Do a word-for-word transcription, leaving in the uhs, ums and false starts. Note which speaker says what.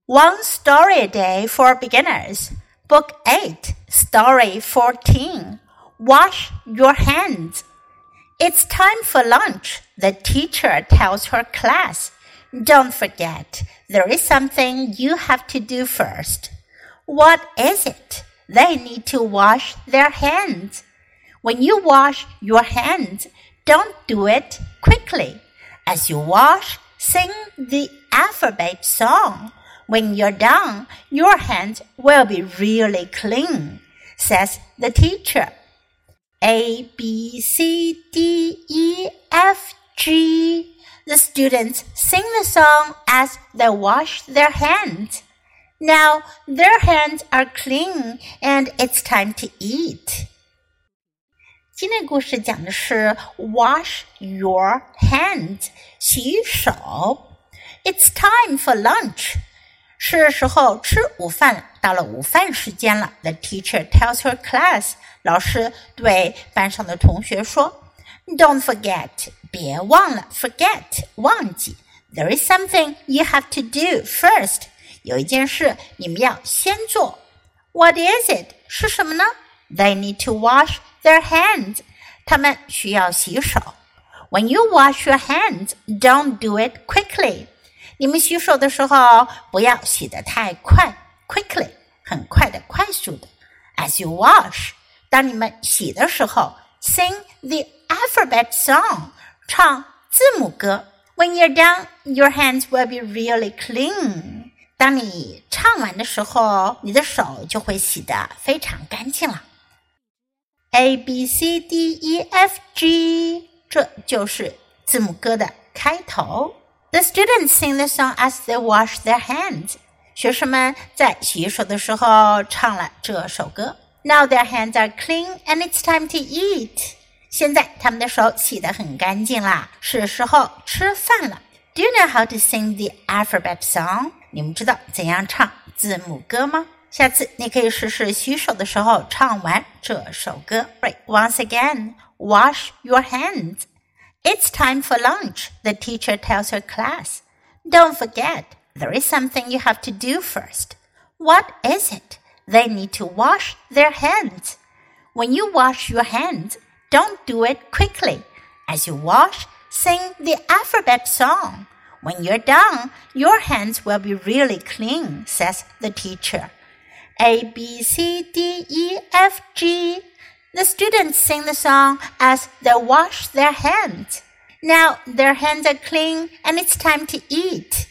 Speaker 1: One Story a Day for Beginners, Book eight, Story fourteen. Wash your hands. It's time for lunch, the teacher tells her class. Don't forget, there is something you have to do first. What is it? They need to wash their hands. When you wash your hands, don't do it quickly. As you wash, sing the alphabet song.When you're done, your hands will be really clean, says the teacher. A, B, C, D, E, F, G. The students sing the song as they wash their hands. Now their hands are clean and it's time to eat. 今天故事讲的是 wash your hands, 洗手。It's time for lunch.是时候吃午饭了，到了午饭时间了。The teacher tells her class. 老师对班上的同学说 Don't forget. 别忘了 forget. 忘记 There is something you have to do first. 有一件事你们要先做。What is it? 是什么呢？ They need to wash their hands. 他们需要洗手。When you wash your hands, don't do it quickly.你们洗手的时候不要洗得太快 quickly 很快的快速的 As you wash 当你们洗的时候 Sing the alphabet song 唱字母歌 When you're done your hands will be really clean 当你唱完的时候你的手就会洗得非常干净了 A, B, C, D, E, F, G 这就是字母歌的开头The students sing the song as they wash their hands. 学生们在洗手的时候唱了这首歌。Now their hands are clean and it's time to eat. 现在他们的手洗得很干净啦，是时候吃饭了。Do you know how to sing the alphabet song? 你们知道怎样唱字母歌吗？下次你可以试试洗手的时候唱完这首歌。Right, once again, wash your hands.It's time for lunch, the teacher tells her class. Don't forget, there is something you have to do first. What is it? They need to wash their hands. When you wash your hands, don't do it quickly. As you wash, sing the alphabet song. When you're done, your hands will be really clean, says the teacher. A, B, C, D, E, F, G.The students sing the song as they wash their hands. Now their hands are clean and it's time to eat.